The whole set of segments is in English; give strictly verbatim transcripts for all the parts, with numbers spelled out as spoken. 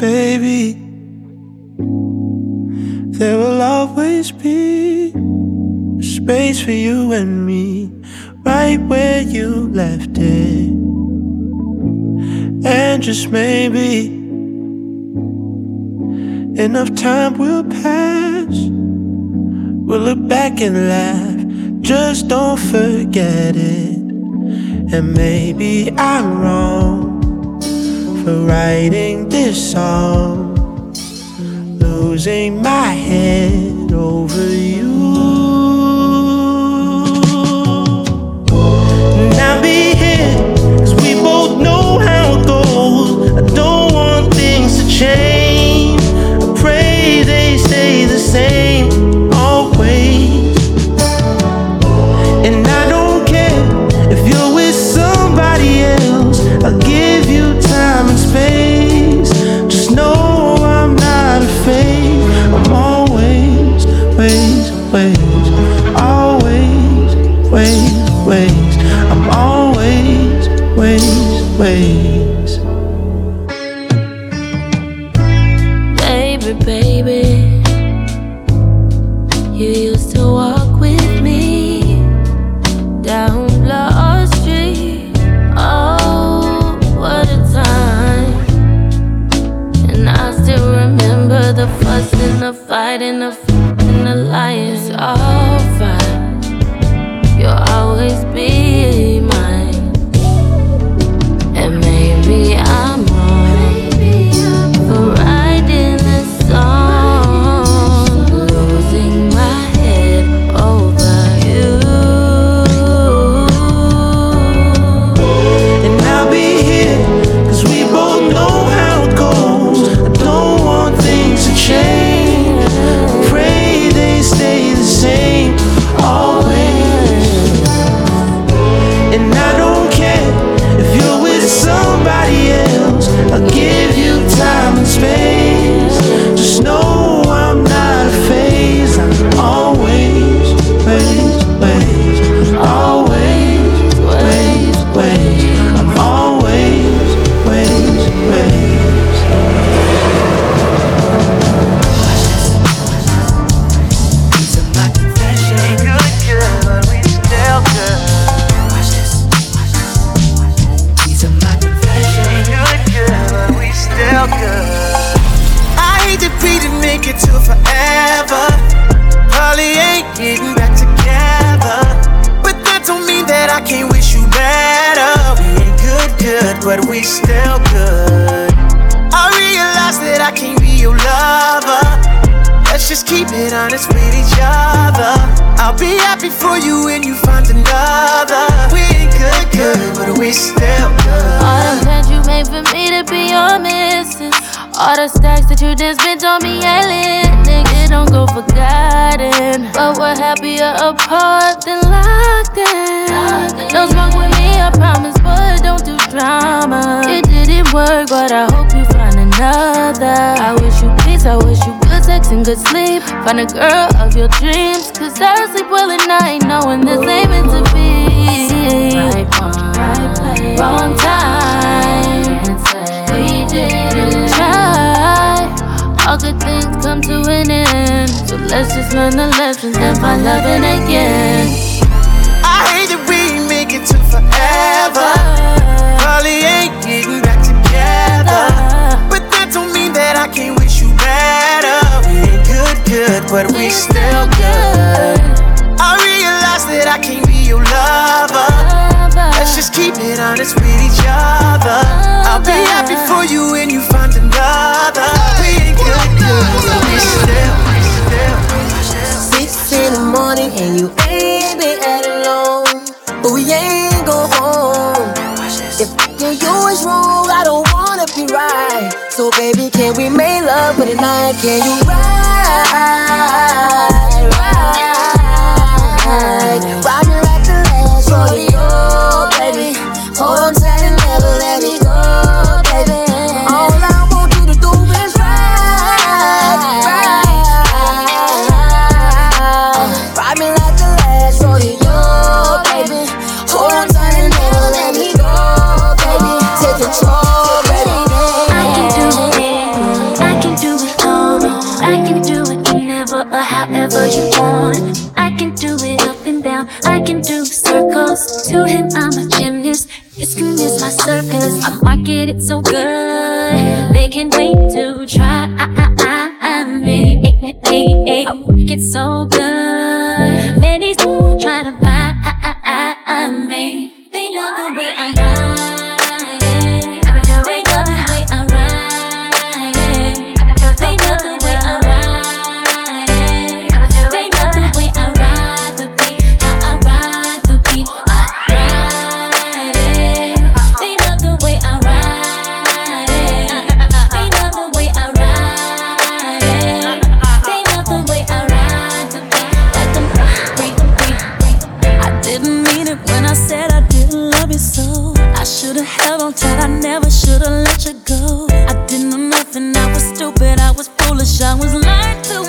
baby. There will always be a space for you and me, right where you left it. And just maybe enough time will pass. We'll look back and laugh, just don't forget it. And maybe I'm wrong for writing this song, losing my head over you. And I'll be here, cause we both know how it goes. I don't want things to change. I pray they stay the same always. And I don't care if you're with somebody else, I'll give you time and space. Just know I'm not afraid. I'm always, ways, ways. Always, ways, ways. I'm always, ways, ways. Baby, baby, you used to walk with me down Bloor Street. Oh, what a time. And I still remember the fuss and the fight and the f and the lying. It's all fine, you'll always be mine. And maybe I'm wrong for writing this song, losing my head over you. And I'll be here, cause we both know how it goes. I don't want things to change. Pray they stay the same always. And I don't care if you're with somebody else, I'll give you time and space. Just know I'm not a phase. I'm always, ways, ways. Always, ways, ways. I'm always, ways, ways. These are my confessions. Good, good, but we still good. Watch this. These are my confessions. Good, good, but we still good. I hate to be to make it to forever. Probably ain't getting back together, but that don't mean that I can't wish you better. We ain't good, good, but we still good. I realize that I can't be your lover. Let's just keep it honest with each other. I'll be happy for you when you find another. We ain't good, good, but we still good. All the plans you made for me to be your missus, all the stacks that you just spent on me ain't lit. Nigga, don't go forgotten, but we're happier apart than locked in. Don't smoke with me, I promise, but don't do drama. It didn't work, but I hope you find another. I wish you peace, I wish you good sex and good sleep. Find a girl of your dreams, cause I sleep well at night knowing this ain't meant to be. Right one, right place, wrong time. We didn't try. All good things come to an end, so let's just learn the lessons and find loving again. I hate that we ain't make it to forever. Probably ain't getting back together, but that don't mean that I can't wish you better. We ain't good, good, but we still good. I realize that I can't be your lover. Let's just keep it honest with each other. I'll be happy for you when you find another. We ain't good, good, but we still, we still. Six in the morning and you ain't been at alone, but we ain't go home. If you you is wrong, I don't wanna be right. So baby, can we make love for the night? Can you ride, ride, ride me like the last rodeo, baby? Hold on tight and never let me go, baby. All I want you to do is ride, ride, ride me like the last rodeo, baby. Hold on tight and never let me go, baby. Take control, baby. I can do it. however you want. I can do it up and down, I can do circles. To him I'm a gymnast, this can is my circus. I market it so good, they can't wait to try me. I work it so good, many try to buy me. They know the way I ride, they know the way I ride, they know the way I ride, they know the way I ride the beat, how I ride the beat, I ride it. They know the way I ride it, they know the way I ride it, they know the way I ride the beat, like them break, break, break. I didn't mean it when I said I didn't love you so. I should've held on tight, I never should've let you go. I didn't know nothing, I was stupid, I was foolish, I was lying to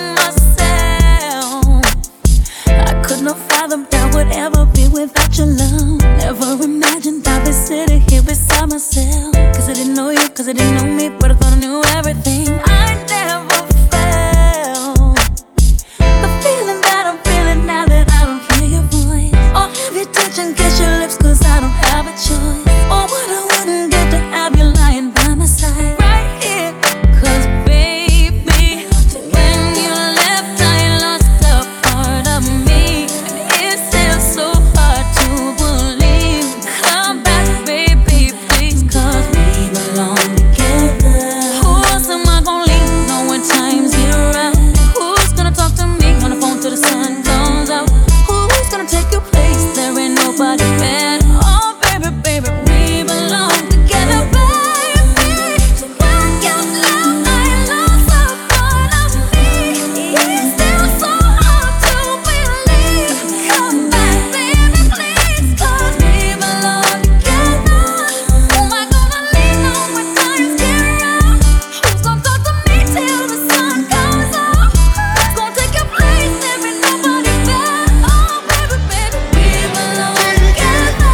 myself. I could not fathom that would ever be without your love. Never imagined I'd be sitting here beside myself. Cause I didn't know you, cause I didn't know me, but I thought I knew everything. I never felt the feeling that I'm feeling now that I don't hear your voice, or have you touch and kiss your lips, cause I don't have a choice. Or what I wouldn't get to have you lying by my side right here. Cause baby, when you left I lost a part of me, and it's still so hard to believe. Come back baby, please, cause we belong together. Who else am I gonna lean on when times get rough? Who's gonna talk to me on the phone till the sun comes out? Who's gonna take your place? There ain't nobody better. Oh baby, baby, we belong together, baby. So why you love I lost a part of me? It's still so hard to believe. Come back baby, please, cause we belong together. Who am I gonna lean on when times get rough? Who's gonna talk to me till the sun comes up? Who's gonna take your place? There ain't nobody better. Oh baby, baby, we belong together.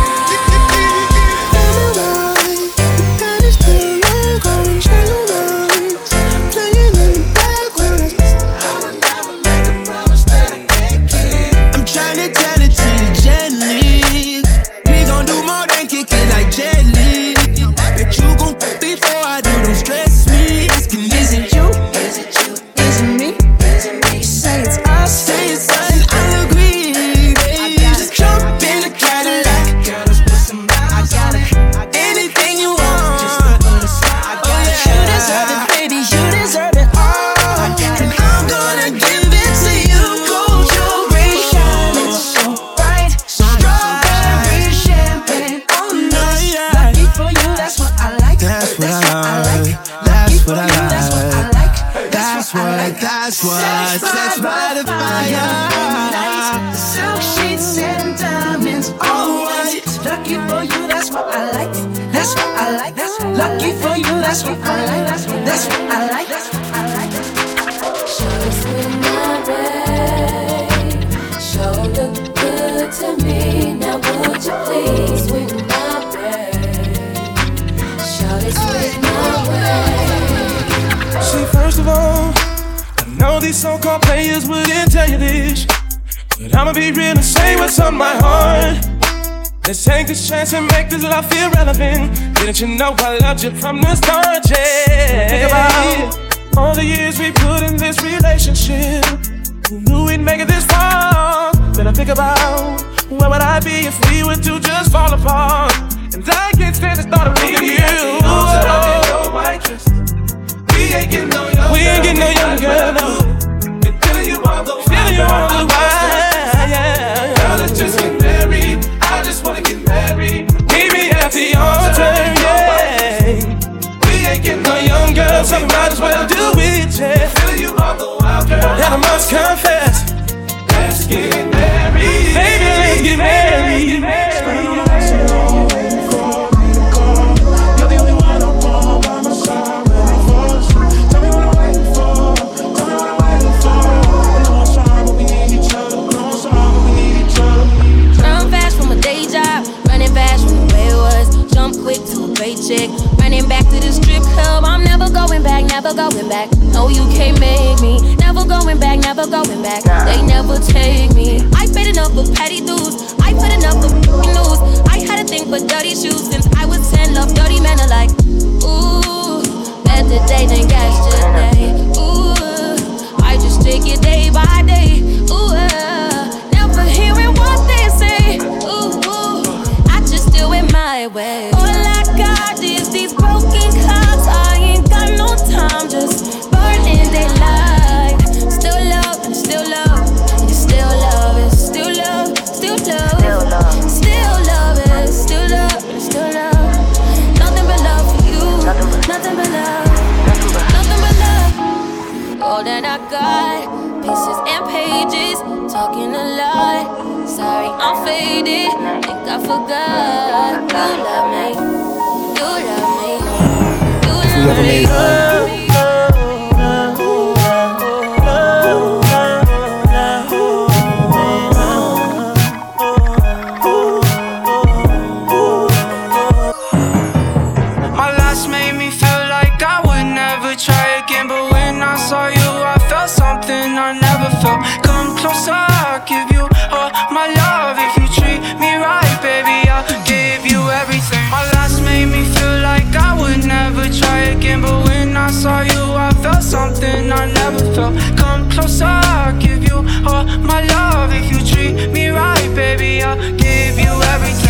I'm tryna tell it to you gently. We gon' do more than kick it like Jet Li. Bet you gon' f before I do, don't stress me. Asking, is it you? Is it you? Is it me? Is it me? Say it's us, say it's us, and I agree, babe. Just jump in the Cadillac. Girl, let's put some miles on it. Anything you want, just to put a smile. Oh yeah, you deserve it, baby. You deserve it all, and I'm gonna give it to you. Gold jewelry shining so bright, strawberry champagne all night. Lucky for you, that's what I like. That's what I like. That's what I like. That's what. That's what sets by the fire. Silk sheets and diamonds, all white. Lucky for you, that's what I like. That's what I like. Lucky for you, that's what I like. That's what I like. That's what I like. Shawty's with my babe. Show look good to me. Now would you please with my babe? Shawty's with my way. See, first of all, I know these so-called players wouldn't tell you this, but I'ma be real and say what's on my heart. Let's take this chance and make this love feel relevant. Didn't you know I loved you from the start, yeah? Think about all the years we put in this relationship. Who knew we'd make it this far? Then I think about where would I be if we were to just fall apart? And I can't stand the thought of me and you. We ain't getting no younger. We ain't getting no younger, no. And feeling you all the while. Feeling you all the while, yeah. Girl, let's just get married. I just wanna get married. Meet me at the altar, yeah. We ain't getting no younger, so we might as well do it, yeah. Feeling you all the while, girl. And I must confess, let's get married. Baby, let's get married. Get married. Paycheck, running back to the strip club. I'm never going back, never going back. No, you can't make me. Never go going back, never going back. They never take me. I paid enough for petty dues. I put enough for f***ing news. I had a thing for dirty shoes since I was ten. Love dirty men are like, ooh, better day than yesterday. Ooh, I just take it day by day. Ooh, uh, never hearing what they say. Ooh, ooh, I just do it my way. All I got is these broken clouds. I ain't got no time, just burning daylight. Still love and still love, and still love and still love, still love, still love and still love and still love. Nothing but love for you, nothing but love, nothing but love. All that I got, pieces and pages, talking a lot. Sorry, I'm faded. Think I forgot. You love me, you love me, you love me. Love me. My last made me feel like I would never try again, but when I saw you, I felt something I never felt. Come closer, I'll give you all my love. If you treat me right, baby, I'll give you everything. My last made me feel like I would never try again, but when I saw you, I felt something I never felt. Come closer, I'll give you all my love. If you treat me right, baby, I'll give you everything.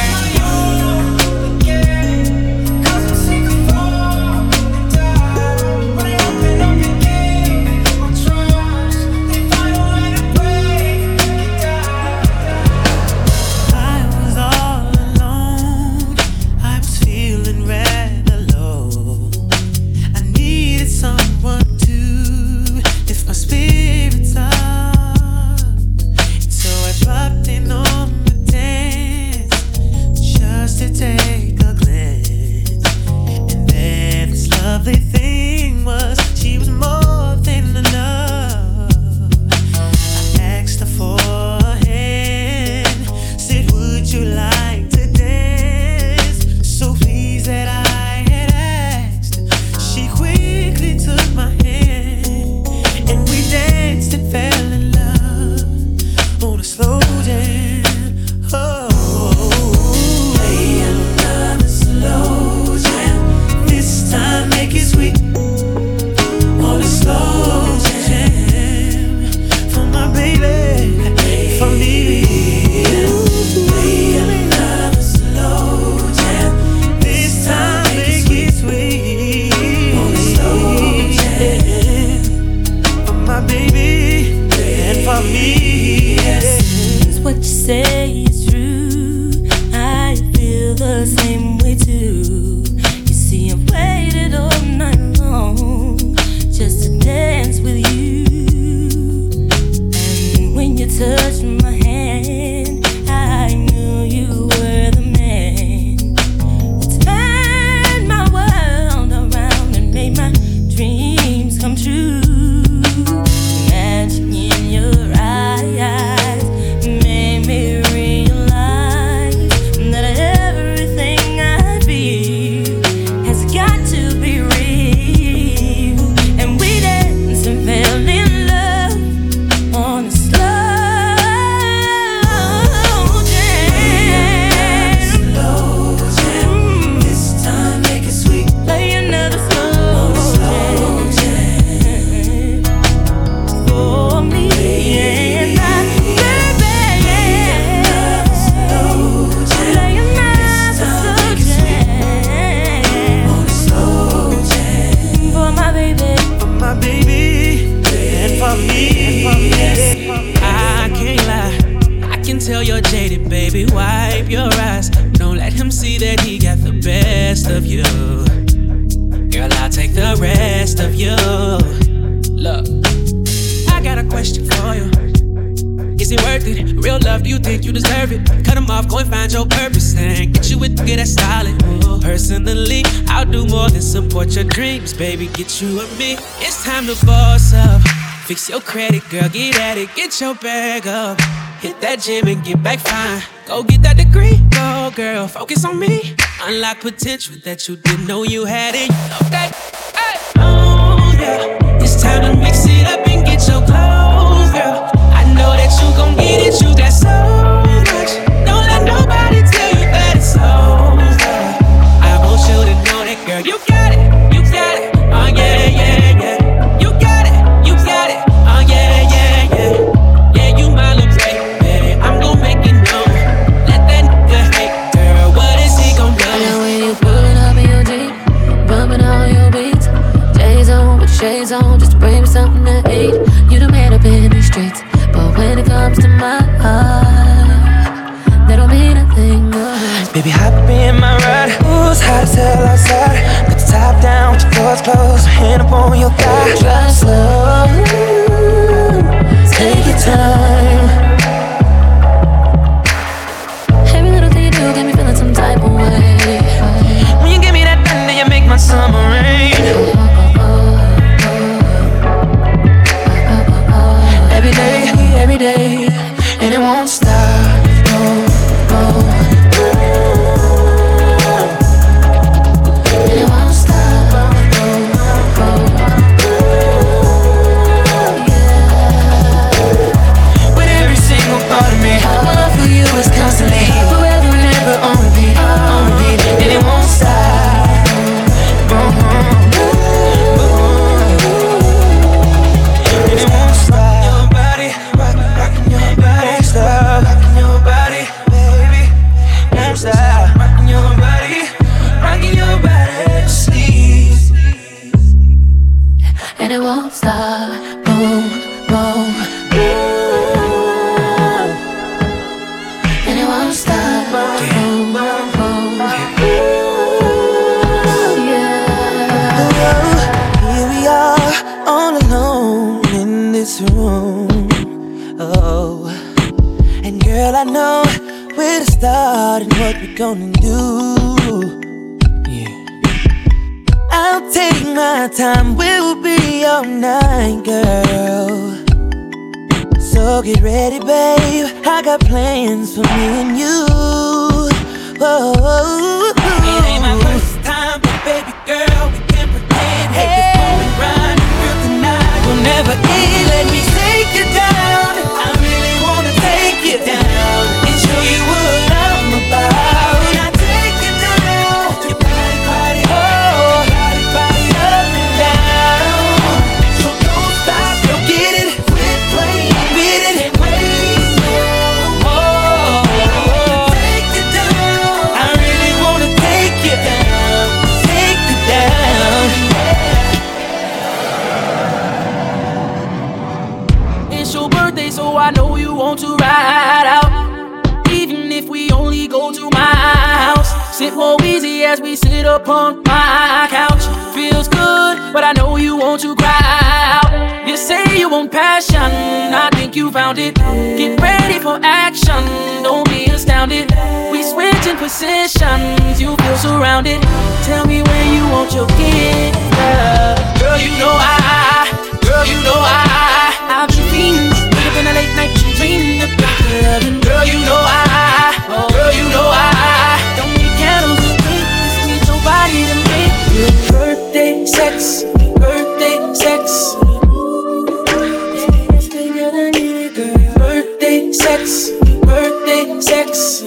Baby, get you and me. It's time to boss up. Fix your credit, girl, get at it. Get your bag up. Hit that gym and get back fine. Go get that degree. Go, girl, focus on me. Unlock potential that you didn't know you had it. You know that. Hey. Oh, yeah. It's time to mix it up and get your clothes. phone just to bring me something to eat. You done made up in these streets, but when it comes to my heart, they don't mean a thing. No. Baby, hop in my ride. Ooh, it's hot as hell outside. Put the top down with your doors closed, hand up on your thigh. Drive slow, take your time. Every little thing you do got me feeling some type of way. When you give me that thunder, you make my summer rain. Every day, every day, and it won't stop. No, no. And it won't stop. No, no. Yeah. With every single part of me, my love for you is constantly forever and ever on repeat, on repeat, and it won't stop. And it won't stop. Your body, rock, rocking your body, stop, rocking your body, baby, won't stop. Rocking your body, rocking your body, sleep. And it won't stop. Boom, boom, boom. And it won't stop. Boom, boom, boom. Yeah. Here we are, all alone in this room. Oh, and girl, I know where to start and what we're gonna do. Yeah, I'll take my time, we'll be all night, girl. So get ready, babe, I got plans for me and you. Whoa. It ain't my first time, but baby girl, we can pretend. Hey, before we run, girl, tonight will never end. Let me take you down. I really wanna take you down and show you what I'm about. When I take you down, your body, body, oh, body, body up and down. So don't stop, don't get it, quit playing, beat it, and wait. Oh, take you down. I really wanna take you down, take you down. It's your birthday, so I know you want to ride out. Even if we only go to my house, sit more easy as we sit upon my couch. Feels good, but I know you want to cry out. You say you want passion, I think you found it. Get ready for action, don't be astounded. We switching positions, you feel surrounded. Tell me where you want your gift, girl. Girl, you know I, girl, you know I, I've been fiending. Wake up in the late night, dreaming about your loving. Girl, you know I, oh, girl, you know I, don't need candles to paint, just need your body to make your birthday sex, birthday sex. Birthday sex, birthday sex.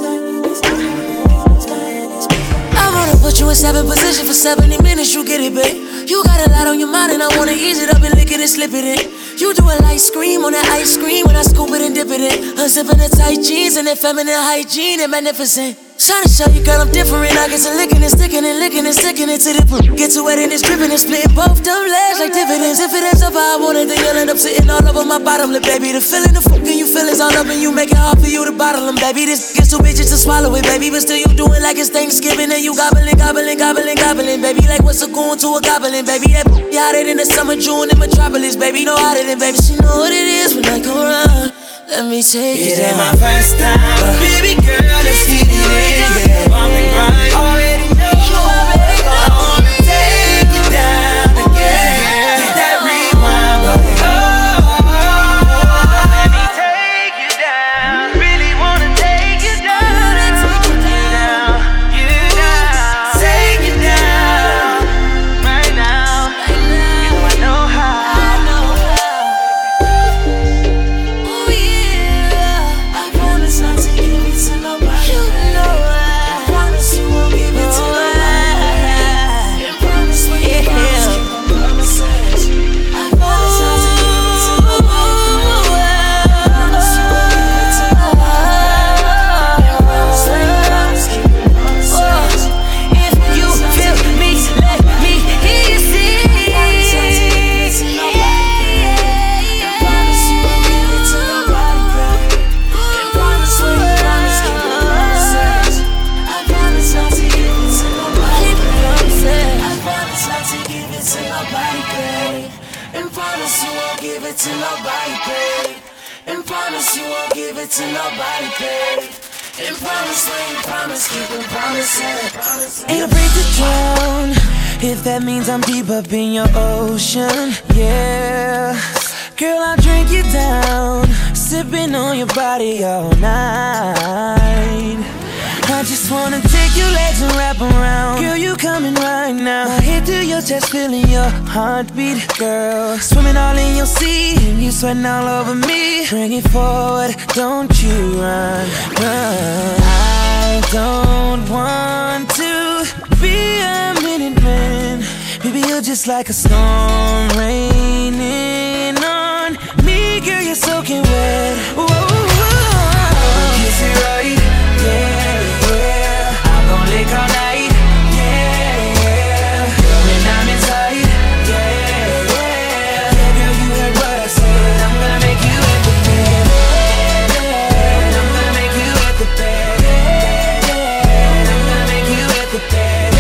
I wanna put you in seven position for seventy minutes, you get it, babe. You got a lot on your mind and I wanna ease it up and lick it and slip it in. You do a light scream on that ice cream when I scoop it and dip it in. Unzipping the tight jeans and that feminine hygiene and magnificent. Trying to show you, girl, I'm different. I get to licking and sticking and licking and sticking it to the poop. Get to wet and it's dripping and splitting both them legs like dividends. If it ends up how I want it, then you'll end up sitting all over my bottom lip, baby. The feeling, the fucking you feel is all up and you make it hard for you to bottle them, baby. This gets too bitches to swallow it, baby. But still you doing like it's Thanksgiving and you gobbling, gobbling, gobbling, gobbling, baby. Like what's a going to a goblin, baby. That b- hotter than the summer June in Metropolis, baby. No hotter than, baby. She know what it is when I come around. Let me take it, It ain't down. my first time, but baby girl, let's get it in. Yeah, bump and grind. Already know. I wanna take you down again. Hit that rewind button. Oh, let me take you down. Really wanna take you down. Take you down. You down. Take you down. Right now. You know I know how. Oh yeah, I promise not to give it to nobody. You know I promise you won't give it to And promise you won't give it to nobody, babe. And promise you won't give it to nobody, babe. And promise when you promise, keep it promising. Ain't afraid to drown, if that means I'm deep up in your ocean, yeah. Girl, I'll drink you down, sipping on your body all night. I just wanna take your legs and wrap around. Girl, you coming right now. My head to your chest, feeling your heartbeat, girl. Swimming all in your sea, and you sweating all over me. Bring it forward, don't you run, run. I don't want to be a minute man. Baby, you're just like a storm raining on me. Girl, you're soaking wet. Whoa, whoa. Kiss it right, yeah. Lick all night, yeah, yeah. When I'm inside, yeah, yeah. Yeah, girl, you heard what I said. I'm gonna make you at the bed, and I'm gonna make you at the bed, and I'm gonna make you at the bed.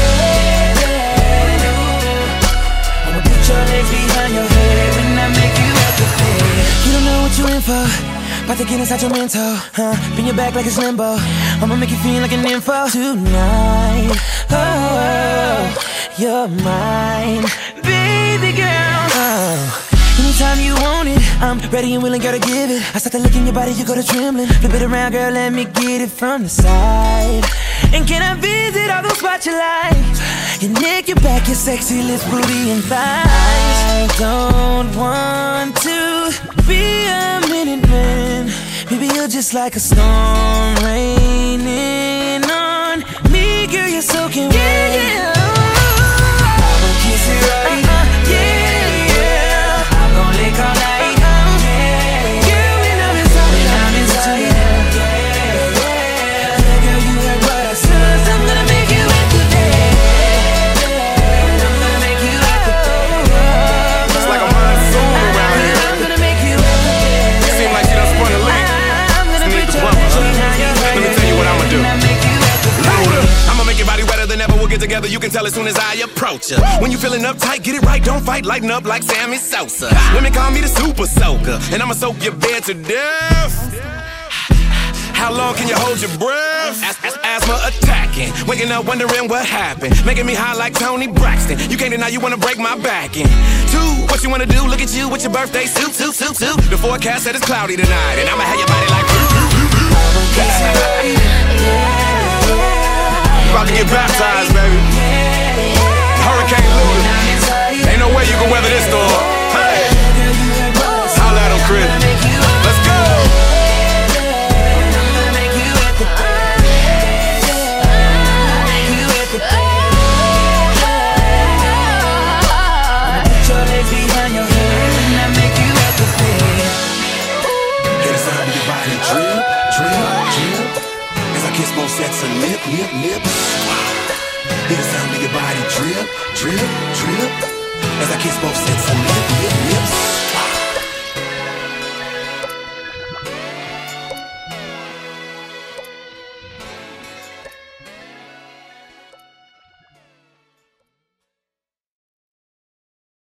I'ma put your legs behind your head when I make you at the bed. You don't know what you're in for. About to get inside your mental, huh? Bring your back like it's limbo. I'ma make you feel like an info tonight. Oh, you're mine, baby girl. Oh, anytime you want it, I'm ready and willing, gotta give it. I start to look in your body, you go to trembling. Flip it around, girl, let me get it from the side. And can I visit all those spots you like? Your neck, your back, your sexy lips, booty, and thighs. I don't want to be a minute man. Baby, you're just like a storm raining on me. Girl, you're soaking wet. Yeah, yeah. I'm gon' kiss it right, uh-uh. Yeah, yeah. I'm gon' lick all night, uh-uh. Yeah, girl, when I'm inside, when I'm inside, yeah, yeah, yeah. Yeah, girl, you heard what I said. I'm gonna make you at the bed, and I'm gonna make you at the bed. It's like a monsoon around here. I'm gonna make you at the bed. It seems like she done spun a leak. Let me tell you what I'ma do. I'ma make your body wetter than ever. We'll get together, you can tell as soon as I approach ya. When you feeling uptight, get it right, don't fight, lighten up like Sammy Sosa. Women call me the super soaker, and I'ma soak your bed to death. How long can you hold your breath? As- as- asthma attacking, waking up wondering what happened. Making me high like Tony Braxton. You can't deny you wanna break my back in. Two, what you wanna do? Look at you with your birthday suit, suit, suit, suit. The forecast said it's cloudy tonight, and I'ma have your body like. About to get baptized, baby. Hurricane Louis. Ain't no way you can weather this storm. Hey, holla at him, Chris. Let's go. Put your legs behind your head and I make you at the bed. Hear the sound of your body drip, drip, drip. As I kiss both sets of lip, lip, lips. Hear the sound of your body drip, drip, drip. As I kiss both sets of lip, lip, lips.